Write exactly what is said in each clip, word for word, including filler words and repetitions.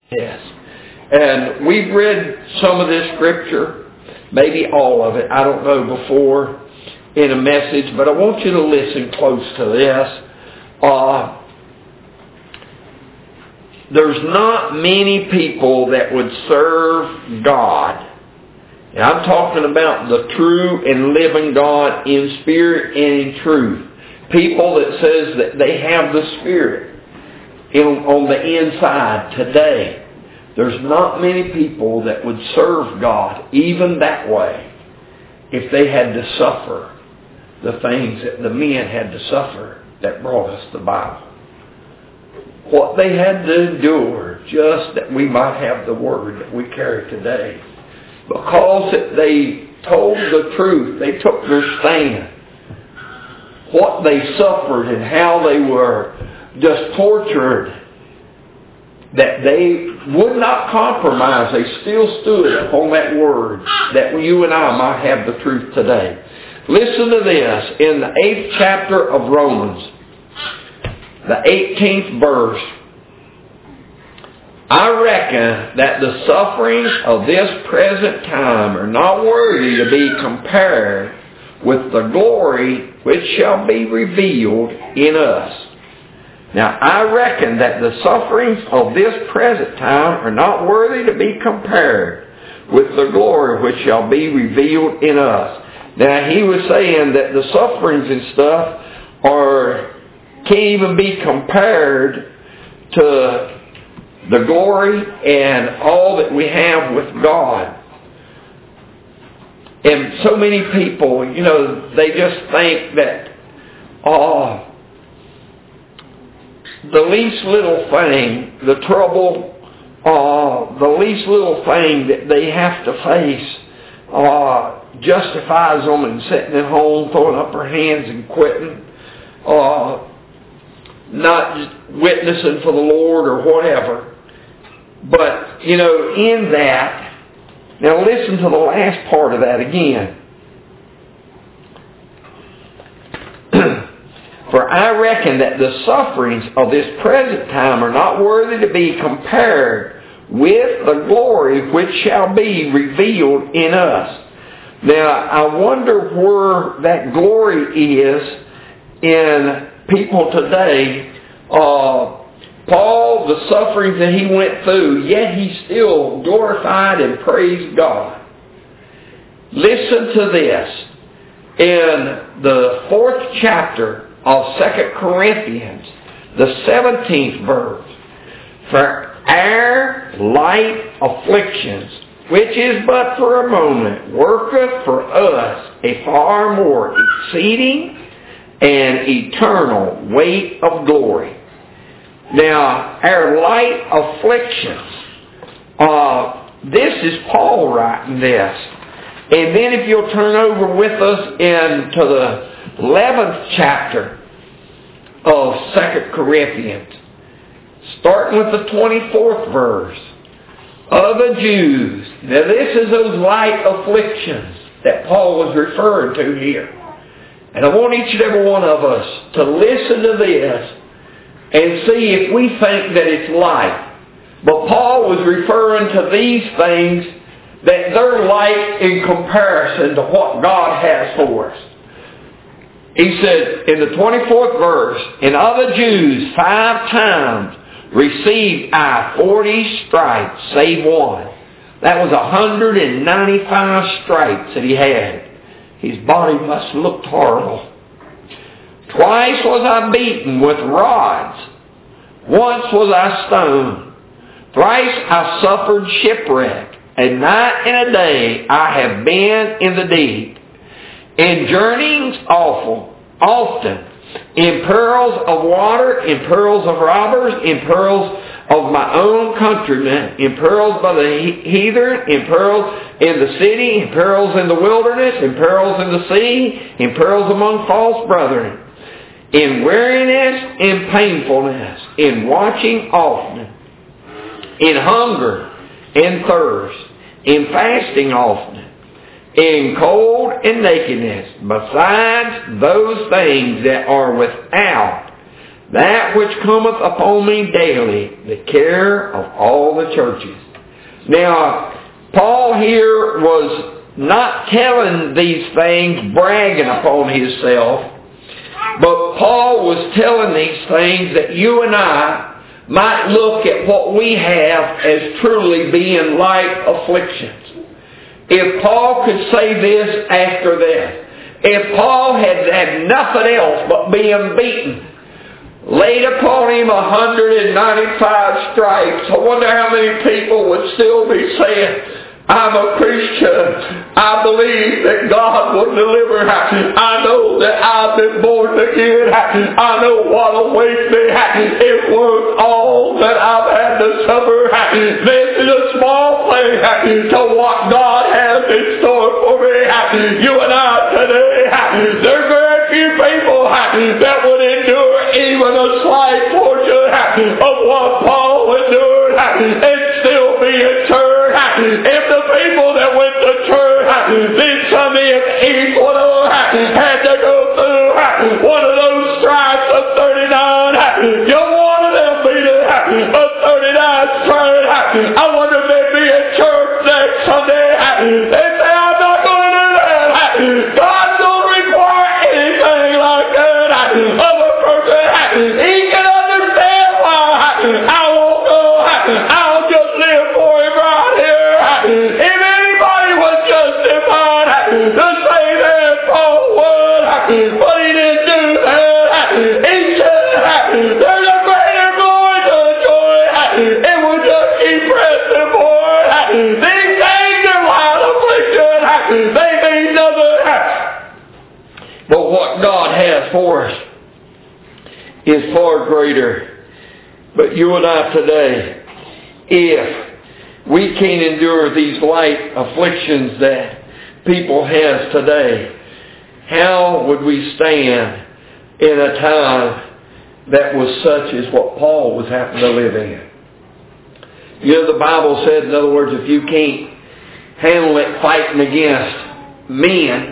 Yes. And we've read some of this scripture, maybe all of it, I don't know, before in a message, but I want you to listen close to this. Uh, there's not many people that would serve God. And I'm talking about the true and living God in spirit and in truth. People that says that they have the Spirit in, on the inside today. There's not many people that would serve God even that way if they had to suffer the things that the men had to suffer that brought us the Bible. What they had to endure just that we might have the Word that we carry today. Because they told the truth, they took their stand. What they suffered and how they were just tortured, that they would not compromise. They still stood upon that Word that you and I might have the truth today. Listen to this. In the eighth chapter of Romans, the eighteenth verse, I reckon that the sufferings of this present time are not worthy to be compared with the glory which shall be revealed in us. Now, I reckon that the sufferings of this present time are not worthy to be compared with the glory which shall be revealed in us. Now, he was saying that the sufferings and stuff are can't even be compared to the glory and all that we have with God. And so many people, you know, they just think that oh, the least little thing, the trouble, uh, the least little thing that they have to face uh, justifies them in sitting at home, throwing up their hands and quitting, uh, not just witnessing for the Lord or whatever. But, you know, in that, now listen to the last part of that again. For I reckon that the sufferings of this present time are not worthy to be compared with the glory which shall be revealed in us. Now, I wonder where that glory is in people today. Uh, Paul, the sufferings that he went through, yet he still glorified and praised God. Listen to this. In the fourth chapter of Second Corinthians, the seventeenth verse, for our light afflictions, which is but for a moment, worketh for us a far more exceeding and eternal weight of glory. Now, our light afflictions, uh, this is Paul writing this. And then if you'll turn over with us into the eleventh chapter of Second Corinthians, starting with the twenty-fourth verse, of the Jews. Now this is those light afflictions that Paul was referring to here. And I want each and every one of us to listen to this and see if we think that it's light. But Paul was referring to these things that they're light in comparison to what God has for us. He said in the twenty-fourth verse, and of the Jews five times received I forty stripes, save one. That was one hundred ninety-five stripes that he had. His body must have looked horrible. Twice was I beaten with rods. Once was I stoned. Thrice I suffered shipwreck. A night and a day I have been in the deep. In journeyings awful, often. In perils of water, in perils of robbers, in perils of my own countrymen, in perils by the heathen, in perils in the city, in perils in the wilderness, in perils in the sea, in perils among false brethren, in weariness, in painfulness, in watching often, in hunger, in thirst, in fasting often, in cold and nakedness, besides those things that are without, that which cometh upon me daily, the care of all the churches. Now, Paul here was not telling these things, bragging upon himself, but Paul was telling these things that you and I might look at what we have as truly being light afflictions. If Paul could say this after this, if Paul had had nothing else but being beaten, laid upon him one hundred ninety-five stripes, I wonder how many people would still be saying, I'm a Christian. I believe that God will deliver. I know that I've been born again. I know what awaits me. It was all that I've had to suffer. This is a small thing to what God has in store for me. You and I today, there are very few people that would endure even a slight portion of what Paul endured and still be in church. If the people that went to church this Sunday, if each one of them had to go through one of those stripes of thirty-nine, you wanted them to be a thirty-nine stripe. I wonder if they'd be in church next Sunday. They'd say, I'm not going to do that. God don't require anything like that of a person. He can understand why I won't go. I'll just live for him right here. If anybody was justified to say that Paul would, but he didn't do that. He said, there's a greater glory to enjoy. It will just keep pressing forward. These things are wild affliction. They mean nothing. But what God has for us is far greater. But you and I today, if we can't endure these light afflictions that people have today, how would we stand in a time that was such as what Paul was having to live in? You know, the Bible said, in other words, if you can't handle it fighting against men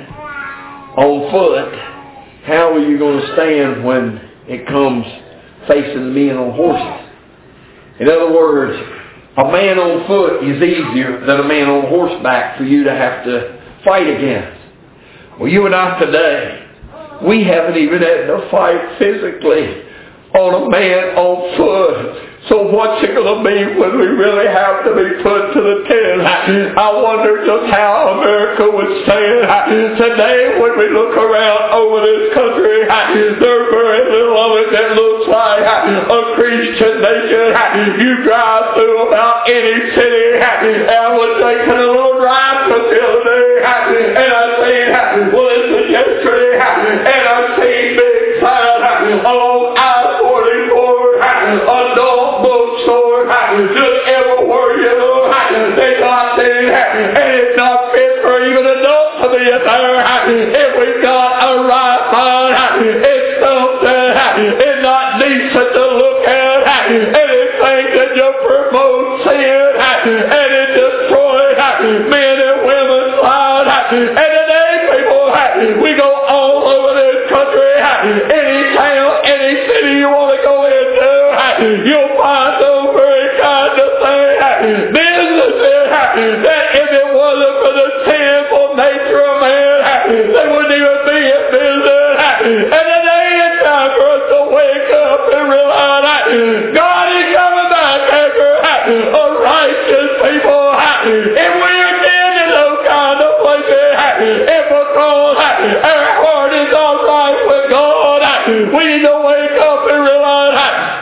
on foot, how are you going to stand when it comes facing men on horses? In other words, a man on foot is easier than a man on horseback for you to have to fight against. Well, you and I today, we haven't even had to fight physically on a man on foot. So what's it going to be when we really have to be put to the test? I wonder just how America would stand today when we look around over this country. There's very little of it that looks like a Christian nation. You drive through about any city, and I was taking a little drive facility, and I seen, well, this was yesterday, and I seen big signs along I forty-four, adult bookstore, just everywhere you look, they got this, and it's not fit for even adults to be in there. If we've got a right mind, it's something, it's not decent to look at, and it's things that you promote sin, and it destroys men and women's lives. And today, people, we go all over this country, any town, any city you want to go into, you'll find those very kind of things. Businesses that if it wasn't for the sinful nature of man, they wouldn't even be in business. And today it's time for us to wake up and realize God is coming back after a righteous people. If we are dead in those kind of places, if because our heart is all right with God, we need to wake up and realize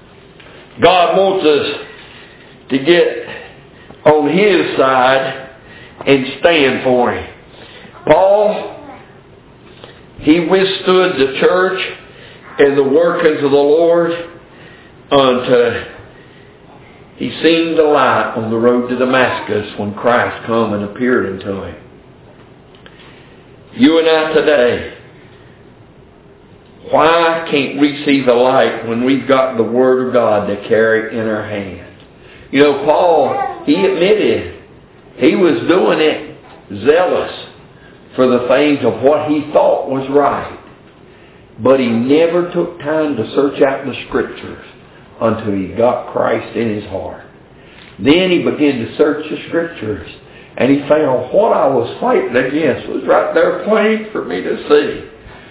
God wants us to get on His side and stand for Him. Paul, he withstood the church and the workings of the Lord until he seen the light on the road to Damascus when Christ come and appeared unto him. You and I today, why can't we see the light when we've got the Word of God to carry in our hands? You know, Paul, he admitted he was doing it zealous for the things of what he thought was right. But he never took time to search out the Scriptures until he got Christ in his heart. Then he began to search the Scriptures, and he found what I was fighting against was right there plain for me to see.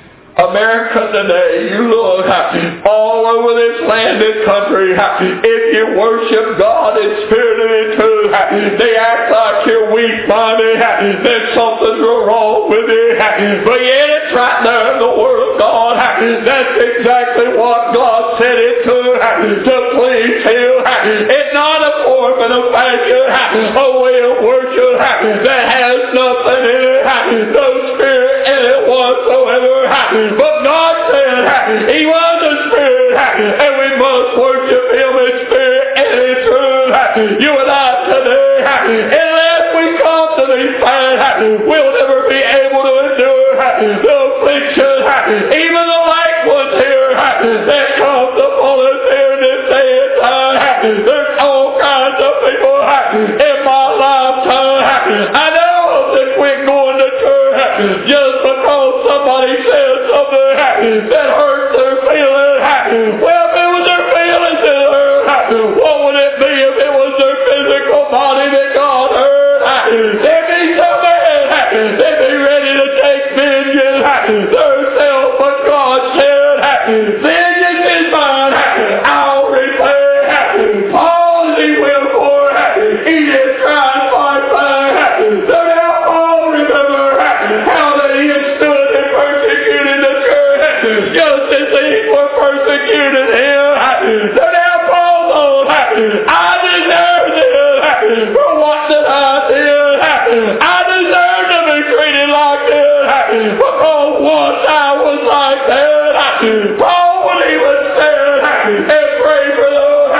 America today, you look all over this land and country, if you worship God in spirit and in truth, they act like you're weak-minded, that something's wrong with you. But yet it's right there in the Word of God. That's exactly what God said it to, to please Him. It's not a form and a fashion, a way of worship that has nothing in it, no spirit in it whatsoever. But God said He was a spirit, and we must worship Him in spirit and in truth. You and I today, unless we come to these things, we'll never be able to endure the affliction, even the light ones here that comes upon us here in this day and time. There's all kinds of people in my lifetime. I know that we're going to church just because somebody says something that hurts their feelings. Well, if it was their feelings that hurt, what would it be if it was their physical body that God hurt? They'd be so mad. They'd be ready to take vengeance themselves. But God said, vengeance is mine. I'll repay. Paul, as he will for, he did try and fight back. So now Paul remember how that he had stood and persecuted the church just as these were persecuted him. So now Paul knows, I deserve this for what that I did. I deserve to be treated like this because once I was like that. Paul, when he was there and prayed for those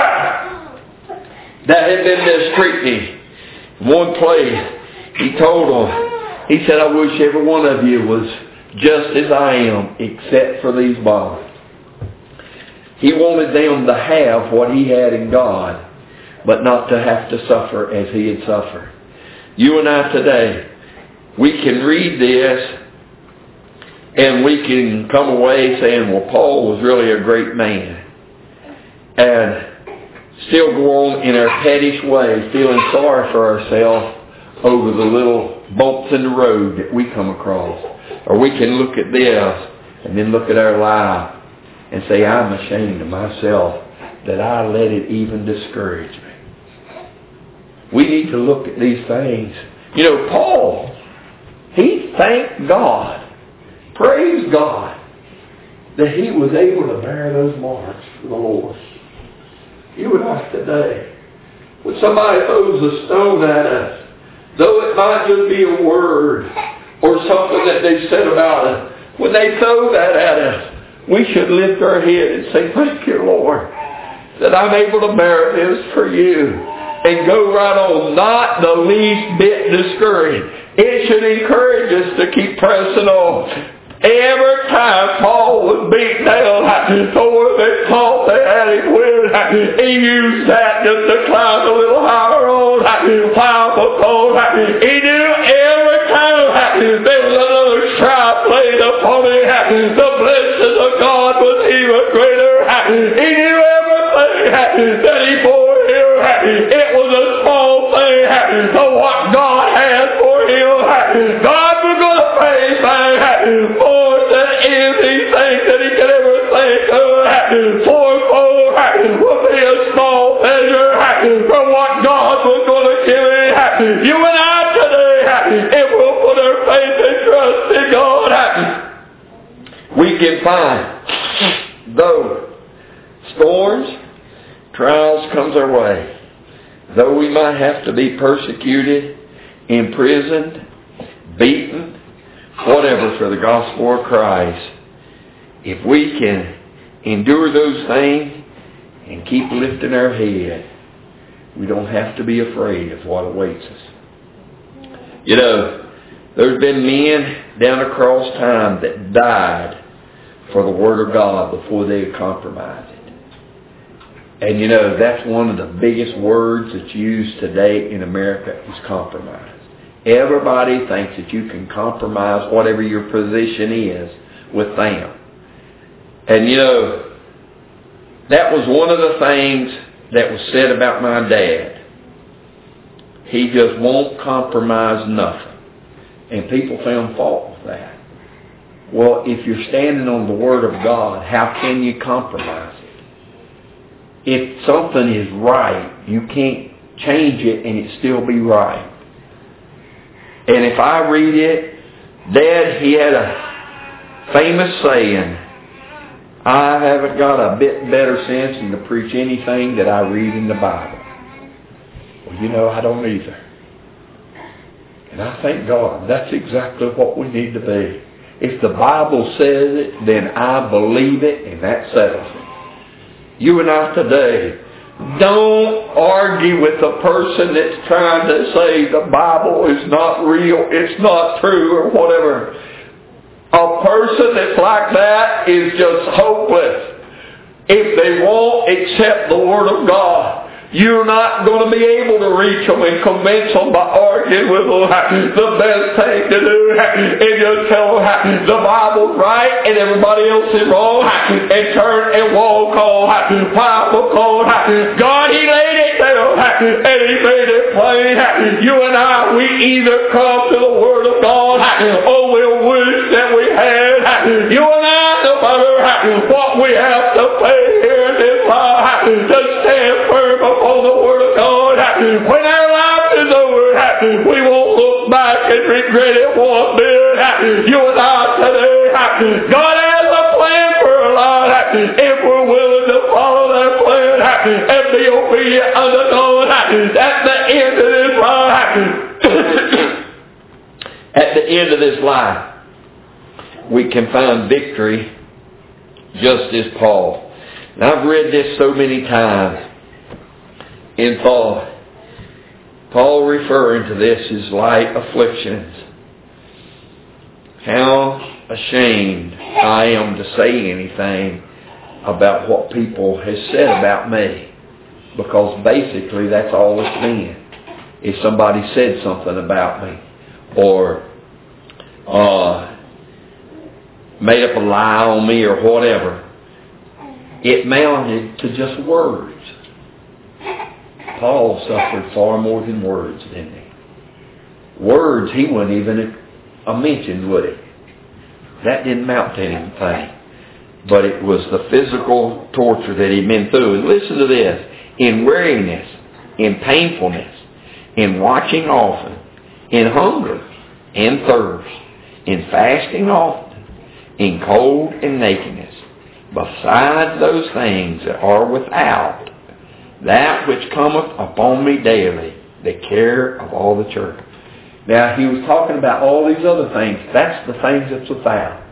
that had been mistreated him, one place he told them, he said, I wish every one of you was just as I am, except for these bonds. He wanted them to have what he had in God, but not to have to suffer as he had suffered. You and I today, we can read this and we can come away saying, well, Paul was really a great man. And still go on in our pettish way, feeling sorry for ourselves over the little bumps in the road that we come across. Or we can look at this and then look at our life and say, I'm ashamed of myself that I let it even discourage me. We need to look at these things. You know, Paul, he thanked God, praised God, that he was able to bear those marks for the Lord. You and I today, when somebody throws a stone at us, though it might just be a word or something that they said about us, when they throw that at us, we should lift our head and say, thank you, Lord, that I'm able to bear this for you. And go right on, not the least bit discouraged. It should encourage us to keep pressing on. Every time Paul was beaten down, or they thought they had him with, he used that just to climb a little higher on. Because he knew every time there was another stripe laid upon him, the blessings of God was even greater. He knew everything that he bore him. It was a small thing to what God had for him. God was going to pay back more than anything that he could ever think of. For more would be a small measure from what God was going to give him. You and I today, if we'll put our faith and trust in God, we can find, though storms, trials comes our way, though we might have to be persecuted, imprisoned, beaten, whatever for the gospel of Christ, if we can endure those things and keep lifting our head, we don't have to be afraid of what awaits us. You know, there's been men down across time that died for the Word of God before they had compromised it. And you know, that's one of the biggest words that's used today in America is compromise. Everybody thinks that you can compromise whatever your position is with them. And you know, that was one of the things that was said about my dad. He just won't compromise nothing. And people found fault with that. Well, if you're standing on the Word of God, how can you compromise it? If something is right, you can't change it and it still be right. And if I read it, Dad, he had a famous saying, I haven't got a bit better sense than to preach anything that I read in the Bible. Well, you know, I don't either. And I thank God that's exactly what we need to be. If the Bible says it, then I believe it, and that settles it. You and I today, don't argue with a person that's trying to say the Bible is not real, it's not true, or whatever. A person that's like that is just hopeless. If they won't accept the Word of God, you're not going to be able to reach them and convince them by arguing with them. The best thing to do is just tell them the Bible's right and everybody else is wrong, and turn and walk on. Why? Because God, He laid it down and He made it plain. You and I, we either come to the Word of God or we'll wish that we had. You and I, no matter what we have to pay here in this life, to stand firm upon the Word of God. When our life is over, we won't look back and regret it one bit. You and I today, God has a plan for our life if we're willing to follow that plan and be obedient unto God. At the end of this life, at the end of this life, we can find victory just as Paul. And I've read this so many times in thought. Paul referring to this as light afflictions. How ashamed I am to say anything about what people have said about me. Because basically that's all it's been. If somebody said something about me, or uh, made up a lie on me or whatever, it amounted to just words. Paul suffered far more than words, didn't he? Words he wouldn't even have mentioned, would he? That didn't amount to anything. But it was the physical torture that he'd been through. And listen to this. In weariness, in painfulness, in watching often, in hunger and thirst, in fasting often, in cold and nakedness, besides those things that are without, that which cometh upon me daily, the care of all the church. Now, he was talking about all these other things. That's the things that's without.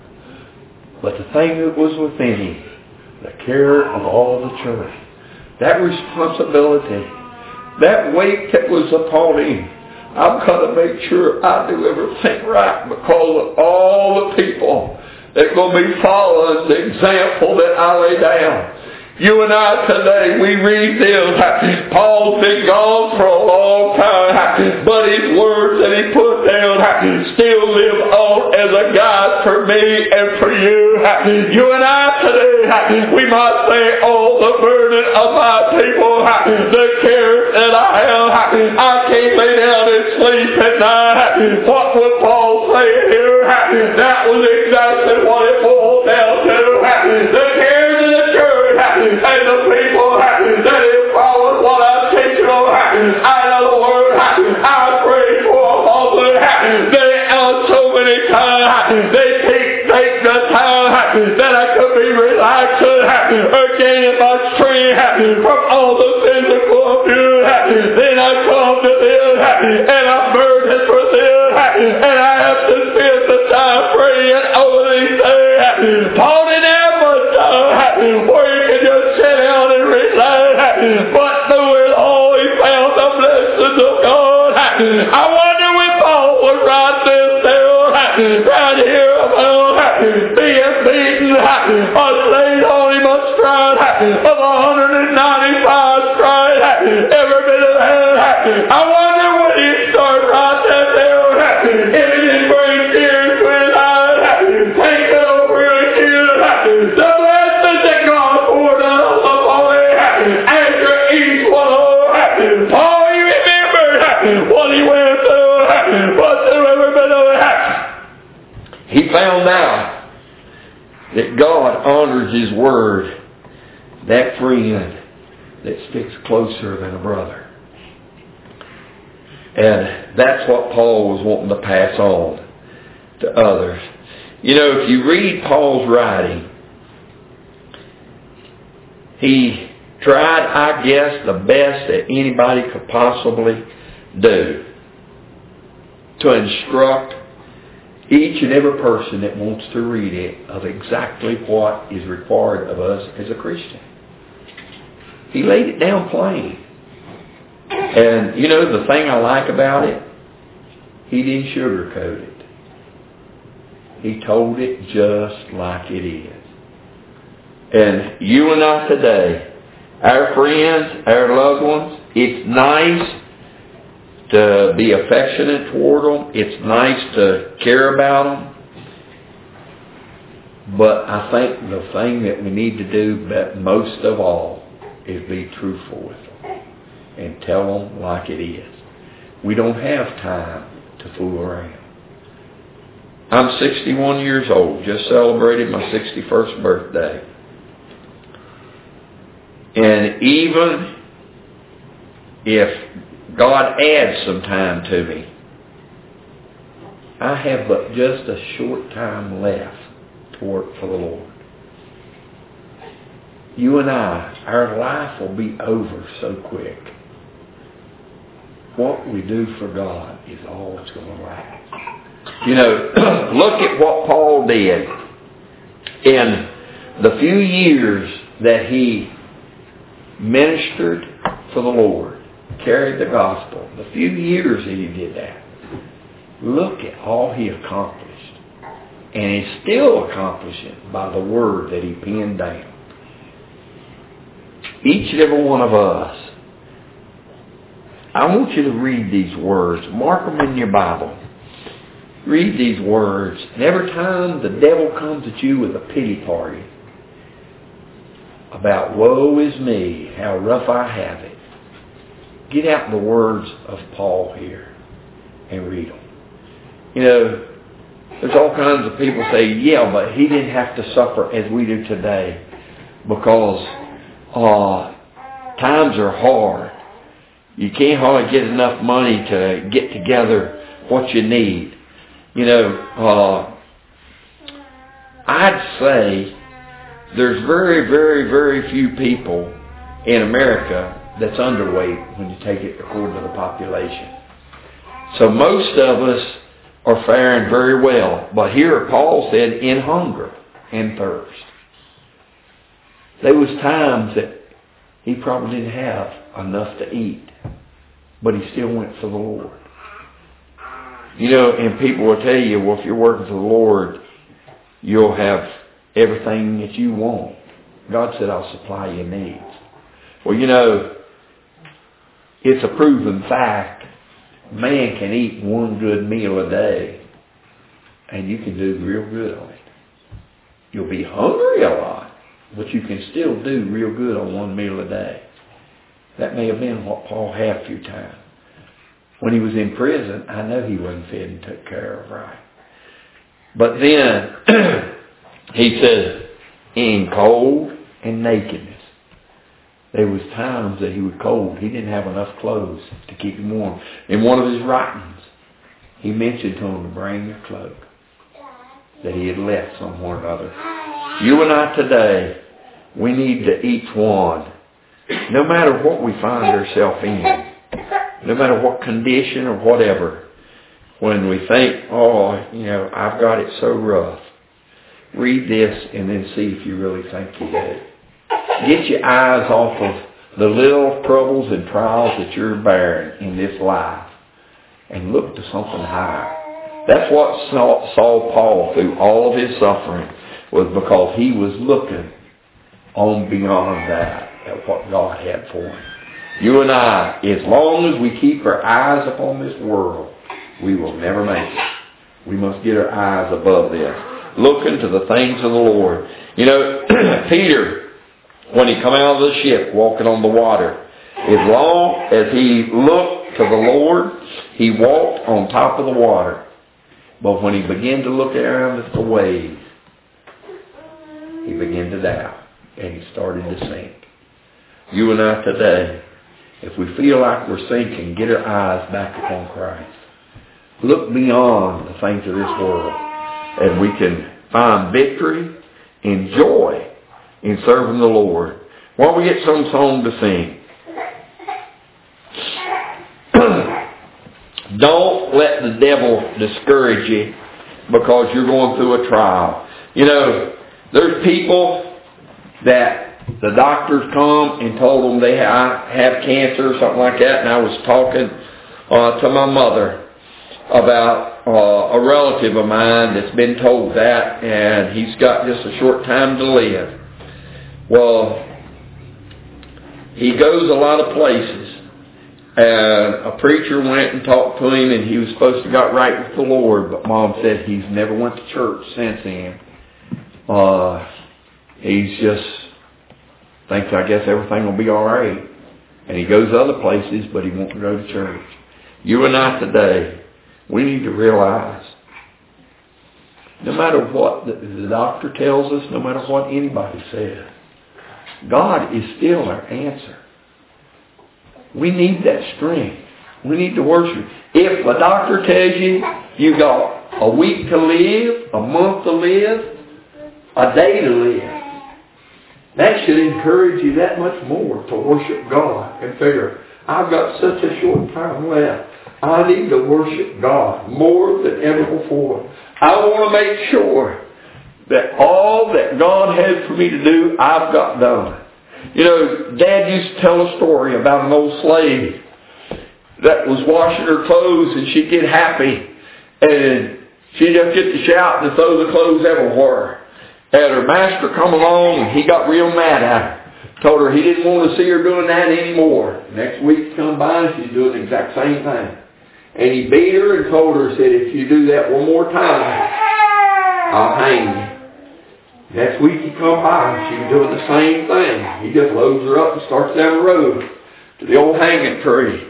But the thing that was within him, the care of all the church. That responsibility, that weight that was upon him, I've got to make sure I do everything right because of all the people that are going to be following the example that I lay down. You and I today, we read this. Paul's been gone for a long time, but his words that he put down still live on as a guide for me and for you. You and I today, we might say, all the burden of my people, the care that I have, I can't lay down and sleep at night. What would Paul say here? That was exactly what it boiled down to. The care of the church. And the people that have followed what I'm teaching on, out of the Word, I pray for them. They are so many times, they take, take the time that I could be relaxing or gaining my strength from all the physical abuse. Then I come to this, and I'm burdened for this, and I have to spend the time praying over these things. Paul didn't have much time where you can just sit down and relax, but through it all he found the blessings of God. I wonder when Paul would write this down, right here about being beaten, or laid on him a stride of one hundred ninety-five strides, every bit of that. I wonder when he started writing that down, if he didn't bring tears to his eyes, take it over again. The blessing he found out that God honors His word, that friend that sticks closer than a brother. And that's what Paul was wanting to pass on to others. You know, if you read Paul's writing, he tried, I guess, the best that anybody could possibly do to instruct each and every person that wants to read it of exactly what is required of us as a Christian. He laid it down plain. And, you know, the thing I like about it, he didn't sugarcoat it. He told it just like it is. And you and I today, our friends, our loved ones, it's nice to be affectionate toward them. It's nice to care about them. But I think the thing that we need to do most of all is be truthful with them and tell them like it is. We don't have time to fool around. I'm sixty-one years old. Just celebrated my sixty-first birthday. And even if God adds some time to me, I have but just a short time left to work for the Lord. You and I, our life will be over so quick. What we do for God is all that's going to last. You know, look at what Paul did in the few years that he ministered for the Lord, carried the gospel. The few years that he did that. Look at all he accomplished. And he's still accomplishing by the word that he penned down. Each and every one of us, I want you to read these words. Mark them in your Bible. Read these words. And every time the devil comes at you with a pity party about woe is me, how rough I have it, get out the words of Paul here and read them. You know, there's all kinds of people say, yeah, but he didn't have to suffer as we do today because uh, times are hard. You can't hardly get enough money to get together what you need. You know, uh, I'd say there's very, very, very few people in America that's underweight when you take it according to the population. So most of us are faring very well. But here Paul said, in hunger and thirst. There was times that he probably didn't have enough to eat. But he still went for the Lord. You know, and people will tell you, well, if you're working for the Lord, you'll have everything that you want. God said, I'll supply your needs. Well, you know, it's a proven fact. Man can eat one good meal a day, and you can do real good on it. You'll be hungry a lot, but you can still do real good on one meal a day. That may have been what Paul had a few times. When he was in prison, I know he wasn't fed and took care of right. But then, he says, in cold and nakedness. There was times that he was cold. He didn't have enough clothes to keep him warm. In one of his writings, he mentioned to him to bring a cloak that he had left somewhere or other. You and I today, we need to each one, no matter what we find ourselves in, no matter what condition or whatever, when we think, oh, you know, I've got it so rough, read this and then see if you really think you do. Get your eyes off of the little troubles and trials that you're bearing in this life and look to something higher. That's what saw Paul through all of his suffering, was because he was looking on beyond that at what God had for him. You and I, as long as we keep our eyes upon this world, we will never make it. We must get our eyes above this. Looking to the things of the Lord. You know, Peter, when he come out of the ship, walking on the water, as long as he looked to the Lord, he walked on top of the water. But when he began to look around at the waves, he began to doubt. And he started to sink. You and I today, if we feel like we're sinking, get our eyes back upon Christ. Look beyond the things of this world. And we can find victory and joy in serving the Lord. Why don't we get some song to sing? Don't let the devil discourage you because you're going through a trial. You know, there's people that the doctors come and told them they have cancer or something like that. And I was talking uh, to my mother about uh, a relative of mine that's been told that, and he's got just a short time to live. Well, he goes a lot of places. And a preacher went and talked to him, and he was supposed to got right with the Lord, but Mom said he's never went to church since then. Uh, he's just thinks, I guess everything will be all right. And he goes other places, but he won't go to church. You and I today, we need to realize, no matter what the, the doctor tells us, no matter what anybody says, God is still our answer. We need that strength. We need to worship. If a doctor tells you you got a week to live, a month to live, a day to live, that should encourage you that much more to worship God and figure, I've got such a short time left. I need to worship God more than ever before. I want to make sure that all that God has for me to do, I've got done. You know, Dad used to tell a story about an old slave that was washing her clothes, and she'd get happy, and she'd just get to shout and throw the clothes everywhere. And her master come along, and he got real mad at her. Told her he didn't want to see her doing that anymore. Next week come by, and she's doing the exact same thing. And he beat her and told her, said, if you do that one more time, I'll hang you. Next week he come by and she was doing the same thing. He just loads her up and starts down the road to the old hanging tree.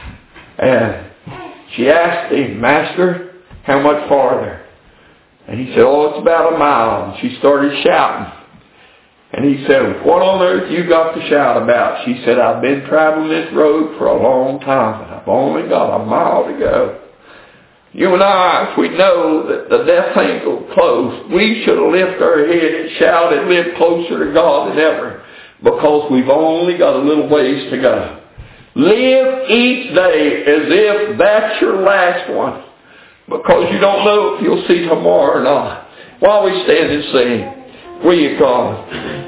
And she asked him, Master, how much farther? And he said, oh, it's about a mile. And she started shouting. And he said, what on earth you got to shout about? She said, I've been traveling this road for a long time, and I've only got a mile to go. You and I, if we know that the death angel close, we should have lifted our head and shouted and lived closer to God than ever, because we've only got a little ways to go. Live each day as if that's your last one, because you don't know if you'll see tomorrow or not. While we stand and sing, will you come?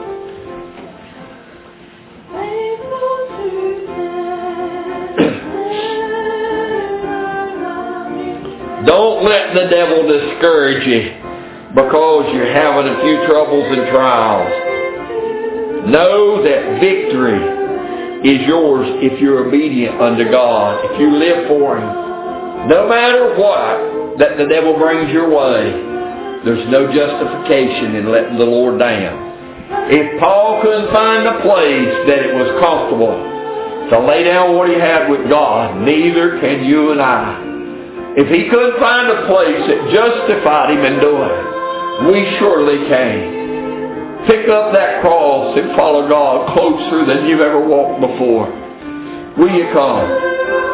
Don't let the devil discourage you because you're having a few troubles and trials. Know that victory is yours if you're obedient unto God, if you live for Him. No matter what that the devil brings your way, there's no justification in letting the Lord down. If Paul couldn't find a place that it was comfortable to lay down what he had with God, neither can you and I. If he couldn't find a place that justified him in doing it, we surely can. Pick up that cross and follow God closer than you've ever walked before. Will you come?